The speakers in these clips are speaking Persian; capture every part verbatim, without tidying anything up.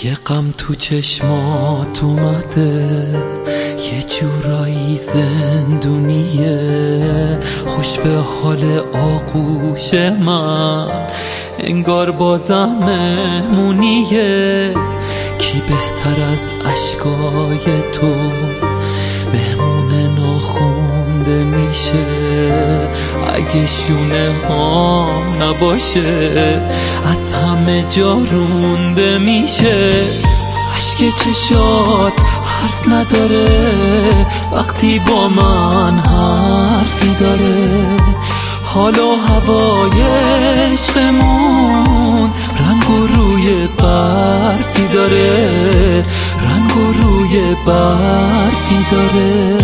یه غم تو چشمات اومده، یه جورایی زندونیه. خوش به حال آغوش من، انگار بازم مهمونیه. کی بهتر از اشکای تو مهمون ناخونده میشه؟ اگه شونه هام نباشه از همه جا رونده میشه. اشک چشات حرف نداره وقتی با من حرفی داره. حال و هوای عشقمون رنگ و روی برفی داره، رنگ و روی برفی داره.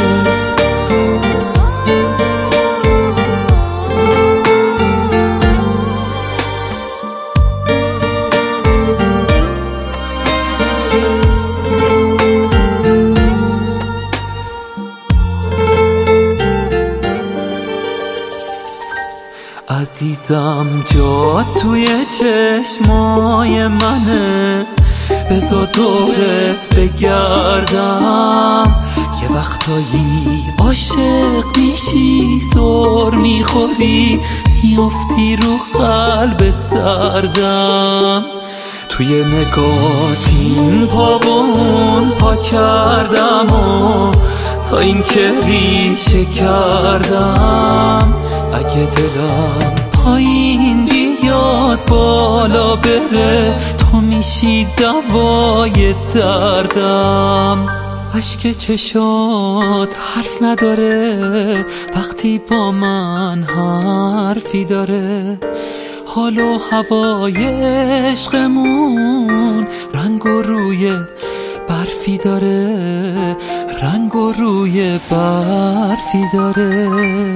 عزیزم جا توی چشمای منه، بذار دورت بگردم. یه وقتایی عاشق میشی، سر میخوری، میافتی رو قلب سردم. توی نگات این پا و اون پا کردم و تا این که ریشه کردم. اگه دلم پایین بیاد بالا بره، تو میشی دوای دردم. اشک چشات حرف نداره وقتی با من حرفی داره. حال و هوای عشقمون رنگ و روی برفی داره، رنگ و روی برفی داره.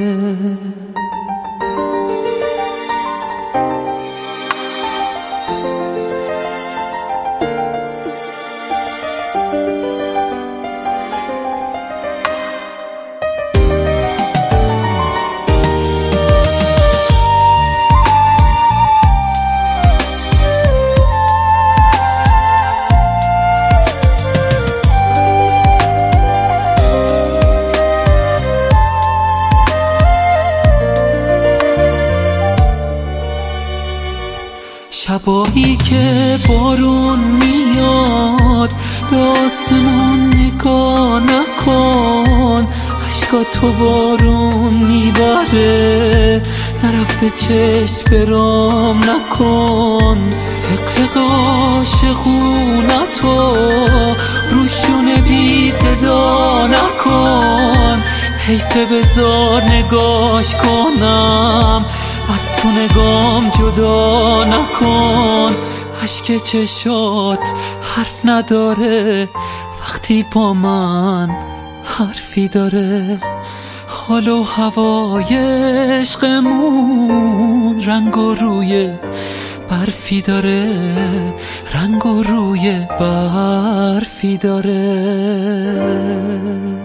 شبایی که بارون میاد به آسمون نگاه نکن، اشکا تو بارون میبره، نرفته چشم برام نکن. حقق عاشقونتو روشونه بی صدا نکن، حیفه بذار نگاش کنم، از تو نگام جدا نکن. اشک چشات حرف نداره وقتی با من حرفی داره. حال و هوای عشقمون رنگ و روی برفی داره، رنگ و روی برفی داره.